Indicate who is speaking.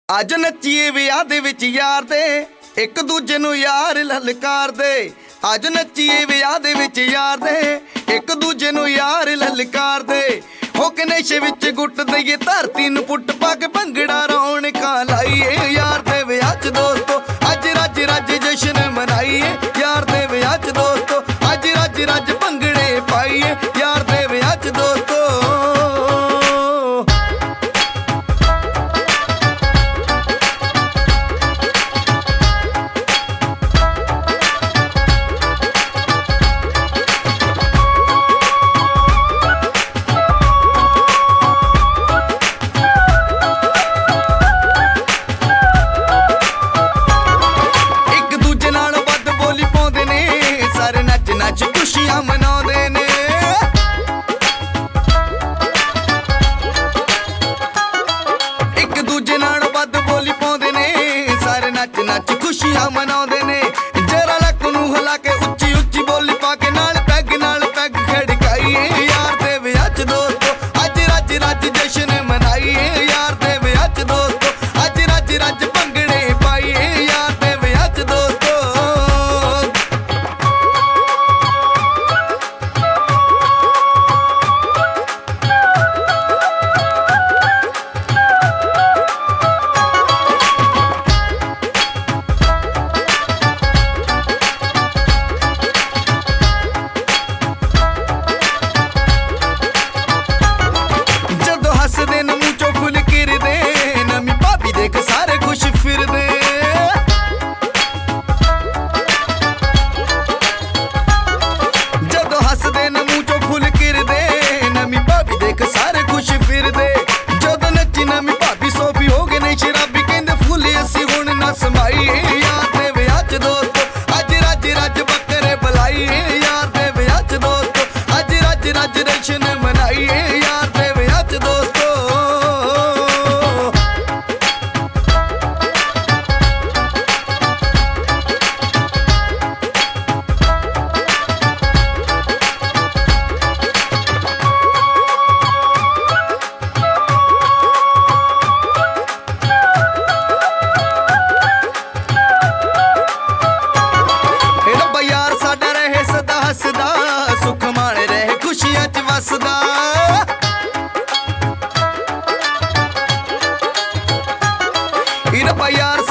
Speaker 1: ਅੱਜ ਨੱਚੀਏ ਵਿਆਹ ਦੇ ਵਿੱਚ ਯਾਰ ਦੇ, ਇੱਕ ਦੂਜੇ ਨੂੰ ਯਾਰ ਲਲਕਾਰਦੇ। ਅੱਜ ਨੱਚੀਏ ਵਿਆਹ ਦੇ ਵਿੱਚ ਯਾਰ ਦੇ, ਇੱਕ ਦੂਜੇ ਨੂੰ ਯਾਰ ਲਲਕਾਰਦੇ। ਹੋ ਕੇ ਨਸ਼ੇ ਵਿੱਚ ਗੁੱਟ ਦਈਏ ਧਰਤੀ ਨੂੰ ਪੁੱਟ ਪਾ ਕੇ ਭੰਗੜਾ ਰੌਣਕਾਂ ਲਾਈਏ। ਯਾਰ ਦੇ ਵਿਆਹ 'ਚ ਦੋਸਤੋ ਅੱਜ ਰੱਜ ਰੱਜ ਜਸ਼ਨ ਮਨਾਈਏ। ਯਾਰ ਦੇ ਵਿਆਹ 'ਚ ਦੋਸਤੋ ਅੱਜ ਰੱਜ ਰੱਜ ਭੰਗੜੇ ਪਾਈਏ। ਯਾਰ ਦੇ ਵਿਆਹ 'ਚ ਦੋਸਤੋ ਖੁਸ਼ੀਆਂ ਮਨਾਉਂਦੇ ਨੇ। ਇੱਕ ਦੂਜੇ ਨਾਲ ਵੱਧ ਬੋਲੀ ਪਾਉਂਦੇ ਨੇ, ਸਾਰੇ ਨੱਚ ਨੱਚ ਖੁਸ਼ੀਆਂ ਮਨਾਉਂਦੇ ਨੇ। ਜਰਾ ਲੱਕ ਨੂੰ ਹਿਲਾ ਕੇ ਉੱਚੀ ਉੱਚੀ ਬੋਲੀ ਪਾ ਕੇ ਨਾਲ ਪੈਗ ਖੜਕਾਈਏ। ਯਾਰ ਦੇ ਵਿਆਹ 'ਚ ਦੋਸਤੋ ਅੱਜ ਰੱਜ ਰੱਜ ਜਸ਼ਨ ਮਨਾਈਏ। ਯਾਰ ਦੇ ਵਿਆਹ 'ਚ ਦੋਸਤੋ ਅੱਜ ਰੱਜ ਰੱਜ ਭੰਗੜੇ ਪਾਈਏ। ਯਾਰ ਦੇ ਵਿਆਹ 'ਚ ਦੋਸਤੋ ਹੱਸਦੇ ਨੇ ਮੂੰਹ ਚੋਂ ਫੁੱਲ ਕਿਰਦੇ, ਨਵੀਂ ਭਾਬੀ ਦੇਖ ਸਾਰੇ ਖੁਸ਼ ਫਿਰਦੇ। ਜਦੋਂ ਹੱਸਦੇ ਨੇ ਮੂੰਹ ਚੋਂ ਫੁੱਲ ਕਿਰਦੇ, ਨਵੀਂ ਭਾਬੀ ਦੇਖ ਸਾਰੇ ਖੁਸ਼ ਫਿਰਦੇ। ਜਦੋਂ ਨੱਚੀ ਨਵੀਂ ਭਾਬੀ ਸੋਫੀ ਹੋ ਗਏ ਨੇ ਸ਼ਰਾਬੀ, ਕਹਿੰਦੇ ਫੁੱਲ ਅਸੀਂ ਹੁਣ ਨਾ ਸਮਾਈਏ। ਯਾਰ ਦੇ ਵਿਆਹ 'ਚ ਦੋਸਤੋ ਅੱਜ ਰੱਜ ਰੱਜ ਬੱਕਰੇ ਬੁਲਾਈਏ। ਯਾਰ ਦੇ ਵਿਆਹ 'ਚ ਦੋਸਤੋ ਅੱਜ ਰੱਜ ਰੱਜ ਜਸ਼ਨ ਮਨਾਈਏ। ਯਾਰ ਦੇ ਵਿਆਹ 'ਚ ਦੋਸਤੋ ਹੱਸਦਾ ਸੁੱਖ ਮਾਣ ਰਹੇ ਖੁਸ਼ੀਆਂ 'ਚ ਵਸਦਾ। ਰੱਬਾ ਯਾਰ